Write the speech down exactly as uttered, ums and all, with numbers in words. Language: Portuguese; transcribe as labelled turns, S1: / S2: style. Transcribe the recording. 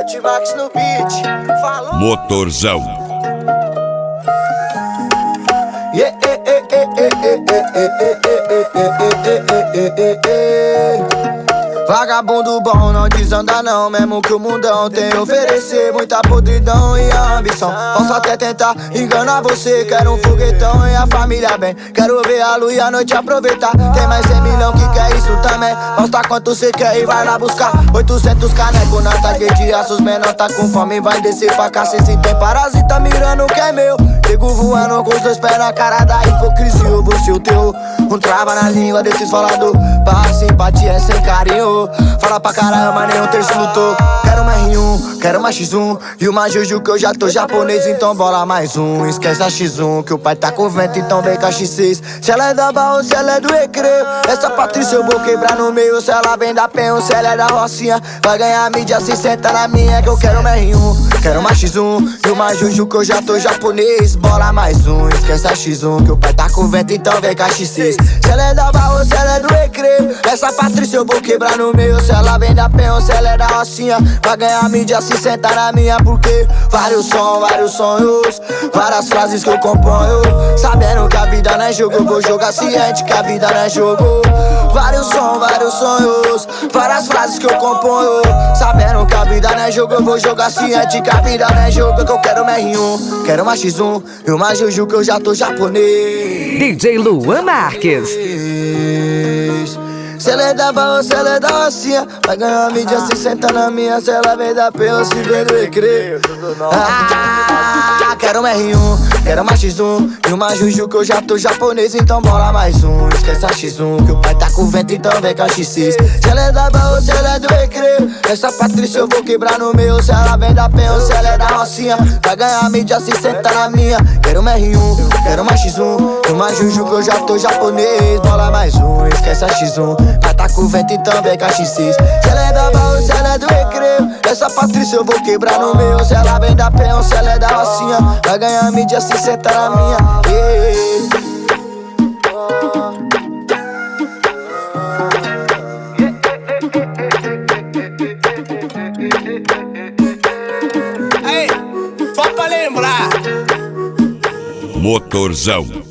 S1: Ultimax no beat. Falou.
S2: Motorzão.
S1: Yeah, eh, eh, eh, eh, eh, eh, eh, eh, eh, eh, eh, eh, eh. Vagabundo bom não desanda não, mesmo que o mundão tem a oferecer muita podridão e a ambição. Posso até tentar enganar você, quero um foguetão e a família bem. Quero ver a lua e a noite aproveitar. Tem mais cem milhão que quer isso também. Mostra quanto cê quer e vai lá buscar. Oitocentos caneco na tarde de aços, menor tá com fome, vai descer pra cá. Se tem parasita mirando o que é meu. Chego voando com os dois pés na cara da hipocrisia. Eu vou ser o teu, um trava na língua desses falador. Pra simpatia é sem carinho. Fala pra caramba, nem um terço lutou. Quero uma R um, quero uma X um e uma Juju que eu já tô japonês, então bola mais um. Esquece a X um, que o pai tá com vento, então vem com a X seis. Se ela é da Barra, se ela é do Recreio, essa Patrícia eu vou quebrar no meio. Se ela vem da Penha, se ela é da Rocinha, vai ganhar mídia, se senta na minha. Que eu quero uma R um, quero uma X um e uma Juju que eu já tô japonês. Bola mais um, esquece a X um, que o pai tá com vento, então vem com a X seis. Se ela é da Barra, se ela é do Recreio, essa Patrícia eu vou quebrar no meio. Se ela vem da Penha, se ela é da Rocinha, vai ganhar mídia, se senta na minha. Porque vários sons, vários sonhos, várias frases que eu componho, sabendo que a vida não é jogo, eu vou jogar ciente que a vida não é jogo. Vários sons, vários sonhos, várias frases que eu componho, sabendo que a vida não é jogo, eu vou jogar ciente que a vida não é jogo. Que eu quero uma R um, quero uma X um e uma Juju que eu já tô japonês.
S3: D J Luan Marques.
S1: Se ela é da Barra, se ela é da Rocinha, vai ganhar mídia, se senta na minha. Se ela vem da Penha, se vem do Recreio. Ah, quero um R um, quero uma X um e uma Juju que eu já tô japonês, então bola mais um. Esquece a X um, que o pai tá com vento, então vem com a X seis. Se ela é da Barra, se ela é do Recreio, essa Patrícia eu vou quebrar no meio. Se ela vem da Penha, se ela é da Rocinha, vai ganhar mídia, se senta na minha. Quero um R um, quero uma X um e uma Juju que eu já tô japonês. Bola mais um, esquece a X um, vai tá com vento, então vem com a X seis. Se ela é da Barra, se ela é do Recreio, essa Patrícia eu vou quebrar no meio. Se ela vem da Penha, se ela é da Rocinha, vai ganhar mídia, se senta na minha. Yeah.
S4: Aí, só pra lembrar.
S2: Motorzão.